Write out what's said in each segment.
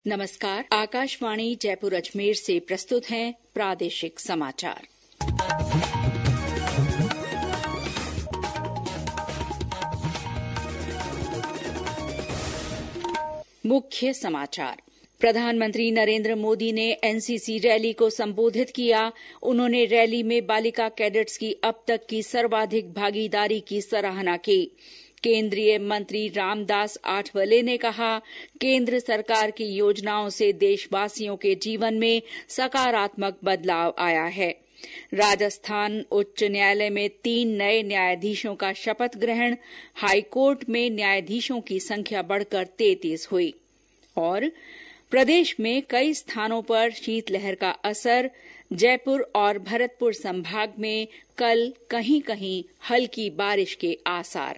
नमस्कार। आकाशवाणी जयपुर अजमेर से प्रस्तुत हैं प्रादेशिक समाचार। मुख्य समाचार। प्रधानमंत्री नरेंद्र मोदी ने एनसीसी रैली को संबोधित किया। उन्होंने रैली में बालिका कैडेट्स की अब तक की सर्वाधिक भागीदारी की सराहना की। केंद्रीय मंत्री रामदास आठवले ने कहा, केंद्र सरकार की योजनाओं से देशवासियों के जीवन में सकारात्मक बदलाव आया है। राजस्थान उच्च न्यायालय में 3 नए न्यायाधीशों का शपथ ग्रहण। हाईकोर्ट में न्यायाधीशों की संख्या बढ़कर 33 हुई। और प्रदेश में कई स्थानों पर शीतलहर का असर। जयपुर और भरतपुर संभाग में कल कहीं कहीं हल्की बारिश के आसार।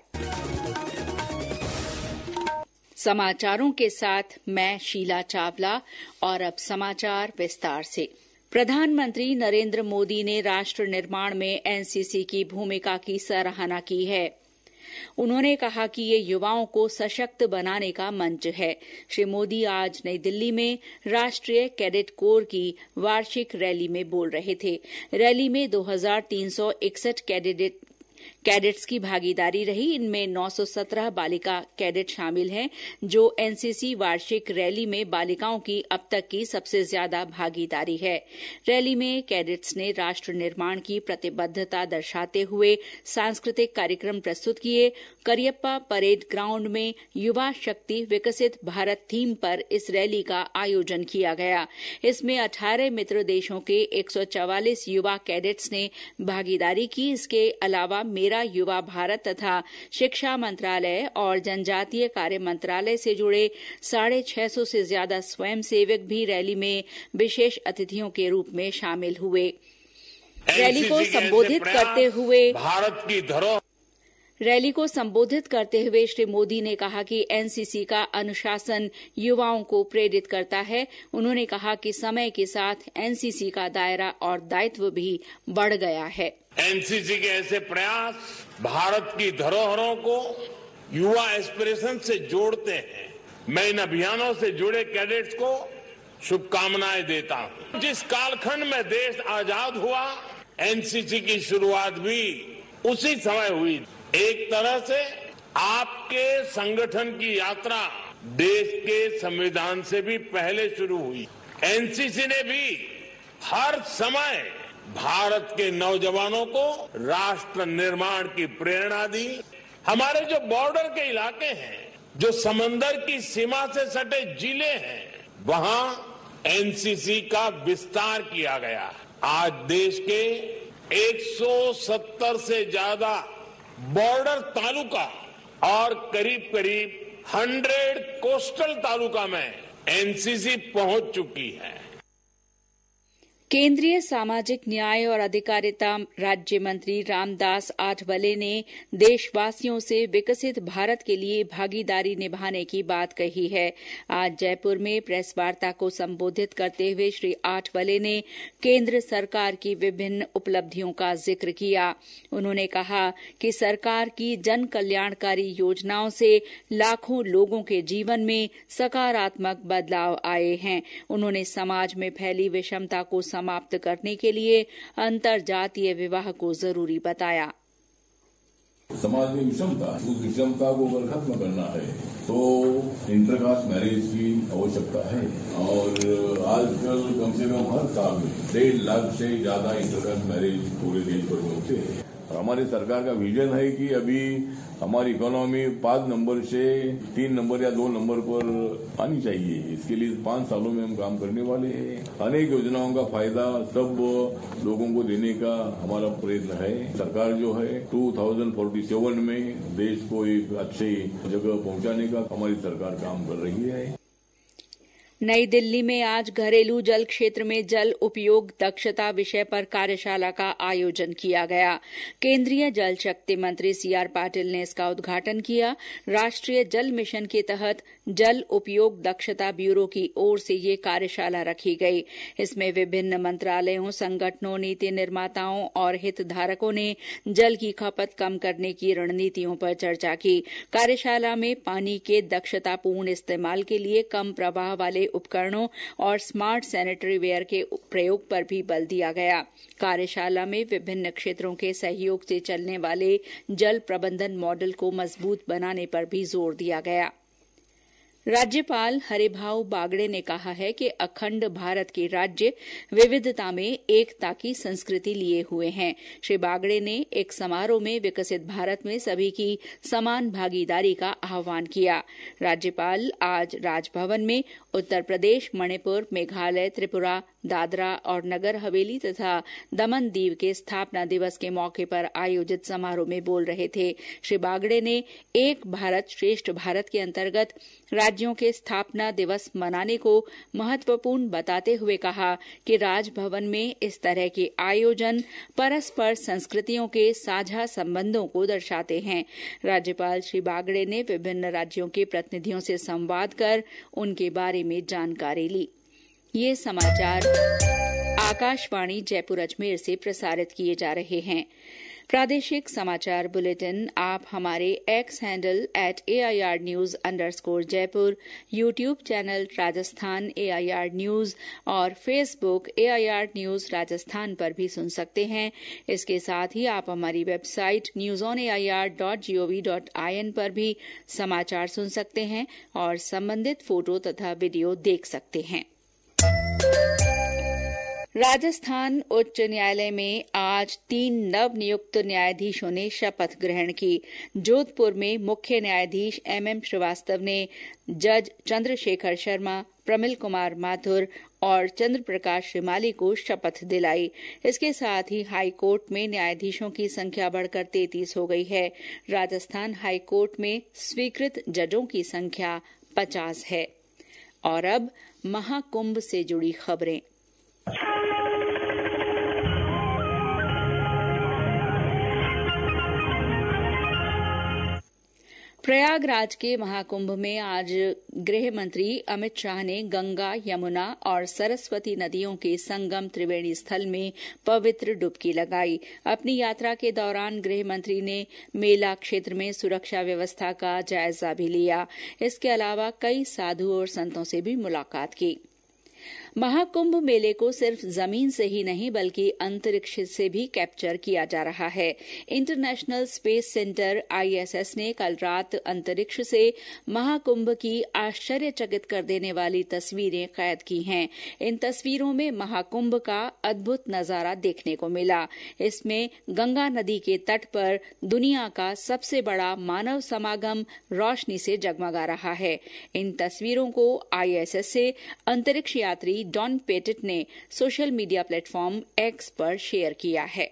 समाचारों के साथ मैं शीला चावला। और अब समाचार विस्तार से। प्रधानमंत्री नरेंद्र मोदी ने राष्ट्र निर्माण में एनसीसी की भूमिका की सराहना की है। उन्होंने कहा कि ये युवाओं को सशक्त बनाने का मंच है। श्री मोदी आज नई दिल्ली में राष्ट्रीय कैडेट कोर की वार्षिक रैली में बोल रहे थे। रैली में 2361 कैडेट्स की भागीदारी रही। इनमें 917 बालिका कैडेट शामिल हैं, जो एनसीसी वार्षिक रैली में बालिकाओं की अब तक की सबसे ज्यादा भागीदारी है। रैली में कैडेट्स ने राष्ट्र निर्माण की प्रतिबद्धता दर्शाते हुए सांस्कृतिक कार्यक्रम प्रस्तुत किए। करियप्पा परेड ग्राउंड में युवा शक्ति विकसित भारत थीम पर इस रैली का आयोजन किया गया। इसमें 18 मित्र देशों के 144 युवा कैडेट्स ने भागीदारी की। इसके अलावा मेरा युवा भारत तथा शिक्षा मंत्रालय और जनजातीय कार्य मंत्रालय से जुड़े 650 से ज्यादा स्वयंसेवक भी रैली में विशेष अतिथियों के रूप में शामिल हुए। रैली को संबोधित करते हुए श्री मोदी ने कहा कि एनसीसी का अनुशासन युवाओं को प्रेरित करता है। उन्होंने कहा कि समय के साथ एनसीसी का दायरा और दायित्व भी बढ़ गया है। एनसीसी के ऐसे प्रयास भारत की धरोहरों को युवा एस्पिरेशन से जोड़ते हैं। मैं इन अभियानों से जुड़े कैडेट्स को शुभकामनाएं देता हूं। जिस कालखंड में देश आजाद हुआ, एनसीसी की शुरुआत भी उसी समय हुई। एक तरह से आपके संगठन की यात्रा देश के संविधान से भी पहले शुरू हुई। एनसीसी ने भी हर समय भारत के नौजवानों को राष्ट्र निर्माण की प्रेरणा दी। हमारे जो बॉर्डर के इलाके हैं, जो समंदर की सीमा से सटे जिले हैं, वहां एनसीसी का विस्तार किया गया। आज देश के 170 से ज्यादा बॉर्डर तालुका और करीब 100 कोस्टल तालुका में एनसीसी पहुंच चुकी है। केंद्रीय सामाजिक न्याय और अधिकारिता राज्य मंत्री रामदास आठवले ने देशवासियों से विकसित भारत के लिए भागीदारी निभाने की बात कही है। आज जयपुर में प्रेस वार्ता को संबोधित करते हुए श्री आठवले ने केंद्र सरकार की विभिन्न उपलब्धियों का जिक्र किया। उन्होंने कहा कि सरकार की जन कल्याणकारी योजनाओं से लाखों लोगों के जीवन में सकारात्मक बदलाव आए हैं। उन्होंने समाज में फैली विषमता को समाप्त करने के लिए अंतरजातीय विवाह को जरूरी बताया। समाज में विषमता, उस विषमता को अगर खत्म करना है तो इंटरकास्ट मैरिज की आवश्यकता है। और आजकल कम से कम हर साल में 1.5 लाख से ज्यादा इंटरकास्ट मैरिज पूरे देश भर में होते हैं। हमारी सरकार का विजन है कि अभी हमारी इकोनॉमी 5 नंबर से 3 नंबर या 2 नंबर पर आनी चाहिए। इसके लिए 5 सालों में हम काम करने वाले हैं। अनेक योजनाओं का फायदा सब लोगों को देने का हमारा प्रयत्न है। सरकार जो है 2047 में देश को एक अच्छी जगह पहुंचाने का हमारी सरकार काम कर रही है। नई दिल्ली में आज घरेलू जल क्षेत्र में जल उपयोग दक्षता विषय पर कार्यशाला का आयोजन किया गया। केंद्रीय जल शक्ति मंत्री सीआर पाटिल ने इसका उद्घाटन किया। राष्ट्रीय जल मिशन के तहत जल उपयोग दक्षता ब्यूरो की ओर से ये कार्यशाला रखी गई। इसमें विभिन्न मंत्रालयों, संगठनों, नीति निर्माताओं और हितधारकों ने जल की खपत कम करने की रणनीतियों पर चर्चा की। कार्यशाला में पानी के दक्षतापूर्ण इस्तेमाल के लिए कम प्रवाह वाले उपकरणों और स्मार्ट सैनिटरी वेयर के प्रयोग पर भी बल दिया गया। कार्यशाला में विभिन्न क्षेत्रों के सहयोग से चलने वाले जल प्रबंधन मॉडल को मजबूत बनाने पर भी जोर दिया गया। राज्यपाल हरिभाऊ बागड़े ने कहा है कि अखंड भारत के राज्य विविधता में एकता की संस्कृति लिए हुए हैं। श्री बागड़े ने एक समारोह में विकसित भारत में सभी की समान भागीदारी का आह्वान किया। राज्यपाल आज राजभवन में उत्तर प्रदेश, मणिपुर, मेघालय, त्रिपुरा, दादरा और नगर हवेली तथा दमन दीव के स्थापना दिवस के मौके पर आयोजित समारोह में बोल रहे थे। श्री बागड़े ने एक भारत श्रेष्ठ भारत के अंतर्गत राज्यों के स्थापना दिवस मनाने को महत्वपूर्ण बताते हुए कहा कि राजभवन में इस तरह के आयोजन परस्पर संस्कृतियों के साझा संबंधों को दर्शाते हैं। राज्यपाल श्री बागड़े ने विभिन्न राज्यों के प्रतिनिधियों से संवाद कर उनके बारे में जानकारी ली। ये समाचार आकाशवाणी जयपुर अजमेर से प्रसारित किए जा रहे हैं। प्रादेशिक समाचार बुलेटिन आप हमारे एक्स हैंडल @AIR_News_जयपुर, YouTube channel Rajasthan AIR news और फेसबुक AIR न्यूज राजस्थान पर भी सुन सकते हैं। इसके साथ ही आप हमारी वेबसाइट newsonair.gov.in पर भी समाचार सुन सकते हैं और संबंधित फोटो तथा वीडियो देख सकते हैं। राजस्थान उच्च न्यायालय में आज 3 नवनियुक्त न्यायाधीशों ने शपथ ग्रहण की। जोधपुर में मुख्य न्यायाधीश MM श्रीवास्तव ने जज चंद्रशेखर शर्मा, प्रमिल कुमार माथुर और चंद्र प्रकाश श्रीमाली को शपथ दिलाई। इसके साथ ही हाईकोर्ट में न्यायाधीशों की संख्या बढ़कर 33 हो गई है। राजस्थान हाईकोर्ट में स्वीकृत जजों की संख्या 50 है। और अब महाकुंभ से जुड़ी खबरें। प्रयागराज के महाकुंभ में आज गृह मंत्री अमित शाह ने गंगा, यमुना और सरस्वती नदियों के संगम त्रिवेणी स्थल में पवित्र डुबकी लगाई। अपनी यात्रा के दौरान गृह मंत्री ने मेला क्षेत्र में सुरक्षा व्यवस्था का जायजा भी लिया। इसके अलावा कई साधु और संतों से भी मुलाकात की। महाकुंभ मेले को सिर्फ जमीन से ही नहीं बल्कि अंतरिक्ष से भी कैप्चर किया जा रहा है। इंटरनेशनल स्पेस सेंटर ISS ने कल रात अंतरिक्ष से महाकुंभ की आश्चर्यचकित कर देने वाली तस्वीरें कैद की हैं। इन तस्वीरों में महाकुंभ का अद्भुत नजारा देखने को मिला। इसमें गंगा नदी के तट पर दुनिया का सबसे बड़ा मानव समागम रोशनी से जगमगा रहा है। इन तस्वीरों को ISS से अंतरिक्ष यात्री डॉन पेटिट ने सोशल मीडिया प्लेटफॉर्म X पर शेयर किया है।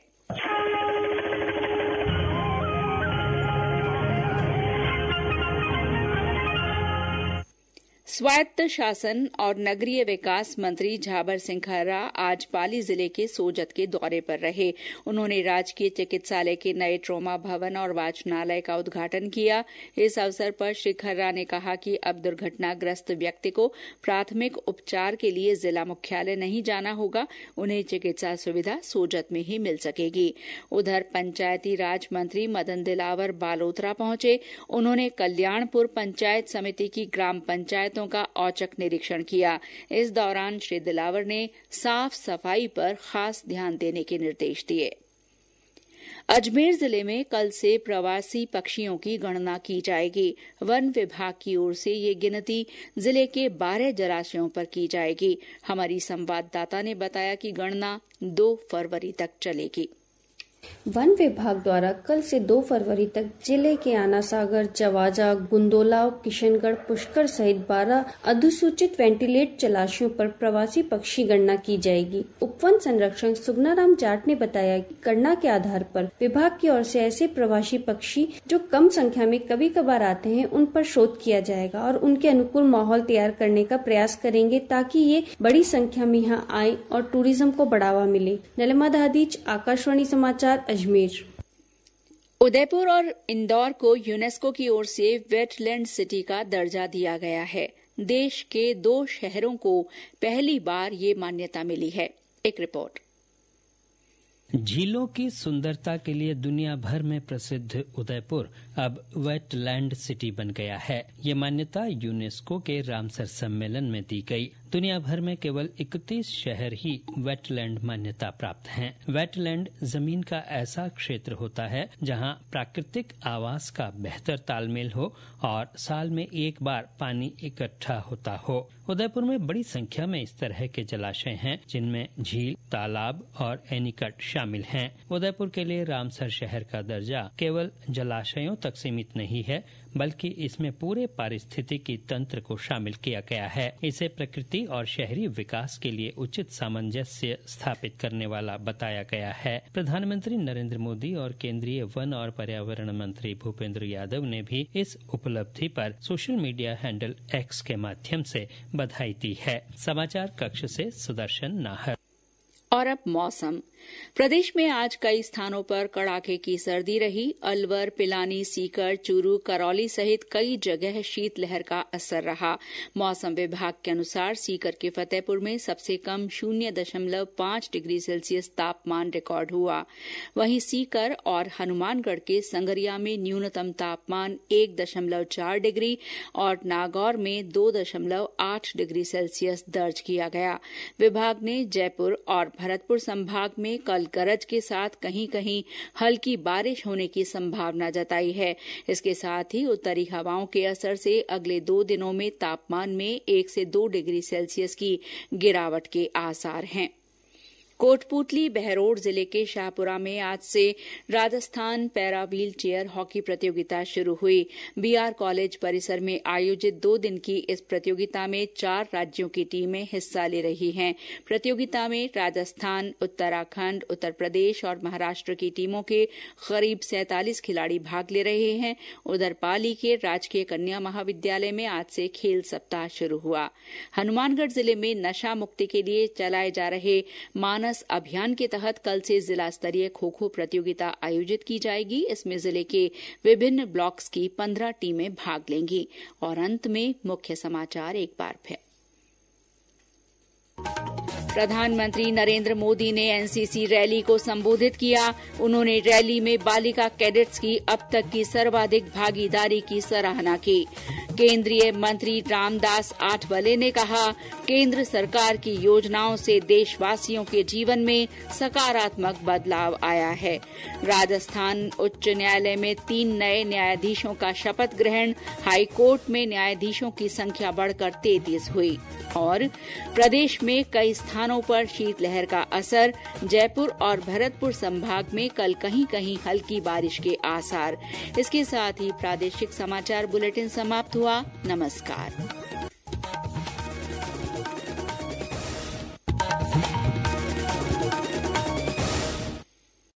स्वायत्त शासन और नगरीय विकास मंत्री झाबर सिंह खर्रा आज पाली जिले के सोजत के दौरे पर रहे। उन्होंने राजकीय चिकित्सालय के नए ट्रॉमा भवन और वाचनालय का उद्घाटन किया। इस अवसर पर श्री खर्रा ने कहा कि अब दुर्घटनाग्रस्त व्यक्ति को प्राथमिक उपचार के लिए जिला मुख्यालय नहीं जाना होगा, उन्हें चिकित्सा सुविधा सोजत में ही मिल सकेगी। उधर पंचायती राज मंत्री मदन दिलावर बालोतरा पहुंचे। उन्होंने कल्याणपुर पंचायत समिति की ग्राम पंचायतों का औचक निरीक्षण किया। इस दौरान श्री दिलावर ने साफ सफाई पर खास ध्यान देने के निर्देश दिए। अजमेर जिले में कल से प्रवासी पक्षियों की गणना की जाएगी। वन विभाग की ओर से ये गिनती जिले के 12 जलाशयों पर की जाएगी। हमारी संवाददाता ने बताया कि गणना 2 फरवरी तक चलेगी। वन विभाग द्वारा कल से 2 फरवरी तक जिले के आनासागर, जवाजा, गुंदोला, किशनगढ़, पुष्कर सहित 12 अधिसूचित वेंटिलेट जलाशयों पर प्रवासी पक्षी गणना की जाएगी। उपवन संरक्षक सुगनाराम जाट ने बताया कि गणना के आधार पर विभाग की ओर से ऐसे प्रवासी पक्षी जो कम संख्या में कभी कभार आते हैं उन पर शोध किया जाएगा और उनके अनुकूल माहौल तैयार करने का प्रयास करेंगे ताकि ये बड़ी संख्या में यहाँ आए और टूरिज्म को बढ़ावा मिले। नलिमा दादीच, आकाशवाणी समाचार, अजमेर। उदयपुर और इंदौर को यूनेस्को की ओर से वेटलैंड सिटी का दर्जा दिया गया है। देश के 2 शहरों को पहली बार ये मान्यता मिली है। एक रिपोर्ट। झीलों की सुंदरता के लिए दुनिया भर में प्रसिद्ध उदयपुर अब वेटलैंड सिटी बन गया है। ये मान्यता यूनेस्को के रामसर सम्मेलन में दी गई। दुनिया भर में केवल 31 शहर ही वेटलैंड मान्यता प्राप्त हैं। वेटलैंड जमीन का ऐसा क्षेत्र होता है जहां प्राकृतिक आवास का बेहतर तालमेल हो और साल में एक बार पानी इकट्ठा होता हो। उदयपुर में बड़ी संख्या में इस तरह के जलाशय हैं, जिनमें झील, तालाब और एनीकट शामिल हैं। उदयपुर के लिए रामसर शहर का दर्जा केवल जलाशयों तक सीमित नहीं है, बल्कि इसमें पूरे पारिस्थितिकी तंत्र को शामिल किया गया है। इसे प्रकृति और शहरी विकास के लिए उचित सामंजस्य स्थापित करने वाला बताया गया है। प्रधानमंत्री नरेंद्र मोदी और केंद्रीय वन और पर्यावरण मंत्री भूपेंद्र यादव ने भी इस उपलब्धि पर सोशल मीडिया हैंडल एक्स के माध्यम से बधाई दी है। समाचार कक्ष से सुदर्शन नाहर। और अब मौसम। प्रदेश में आज कई स्थानों पर कड़ाके की सर्दी रही। अलवर, पिलानी, सीकर, चूरू, करौली सहित कई जगह शीतलहर का असर रहा। मौसम विभाग के अनुसार सीकर के फतेहपुर में सबसे कम 0.5 डिग्री सेल्सियस तापमान रिकॉर्ड हुआ। वहीं सीकर और हनुमानगढ़ के संगरिया में न्यूनतम तापमान 1.4 डिग्री और नागौर में 2.8 डिग्री सेल्सियस दर्ज किया गया। विभाग ने जयपुर और भरतपुर संभाग में कल गरज के साथ कहीं कहीं हल्की बारिश होने की संभावना जताई है। इसके साथ ही उत्तरी हवाओं के असर से अगले 2 दिनों में तापमान में 1 से 2 डिग्री सेल्सियस की गिरावट के आसार हैं। कोटपूतली बहरोड जिले के शाहपुरा में आज से Rajasthan para wheelchair hockey प्रतियोगिता शुरू हुई। बीआर कॉलेज परिसर में आयोजित 2 दिन की इस प्रतियोगिता में 4 राज्यों की टीमें हिस्सा ले रही हैं। प्रतियोगिता में राजस्थान, उत्तराखंड, उत्तर प्रदेश और महाराष्ट्र की टीमों के करीब 47 खिलाड़ी भाग ले रहे हैं। उधर पाली के राजकीय कन्या महाविद्यालय में आज से खेल सप्ताह शुरू हुआ। हनुमानगढ़ जिले में नशा मुक्ति के लिए चलाए जा रहे मानस अभियान के तहत कल से जिला स्तरीय खो-खो प्रतियोगिता आयोजित की जाएगी। इसमें जिले के विभिन्न ब्लॉक्स की 15 टीमें भाग लेंगी। और अंत में मुख्य समाचार एक बार फिर। प्रधानमंत्री नरेंद्र मोदी ने एनसीसी रैली को संबोधित किया। उन्होंने रैली में बालिका कैडेट्स की अब तक की सर्वाधिक भागीदारी की सराहना की। केंद्रीय मंत्री रामदास आठवले ने कहा, केंद्र सरकार की योजनाओं से देशवासियों के जीवन में सकारात्मक बदलाव आया है। राजस्थान उच्च न्यायालय में 3 नए न्यायाधीशों का शपथ ग्रहण। हाईकोर्ट में न्यायाधीशों की संख्या बढ़कर 33 हुई। और प्रदेश में कई स्थानों पर शीतलहर का असर। जयपुर और भरतपुर संभाग में कल कहीं कहीं हल्की बारिश के आसार। इसके साथ ही प्रादेशिक समाचार बुलेटिन समाप्त हुआ। नमस्कार।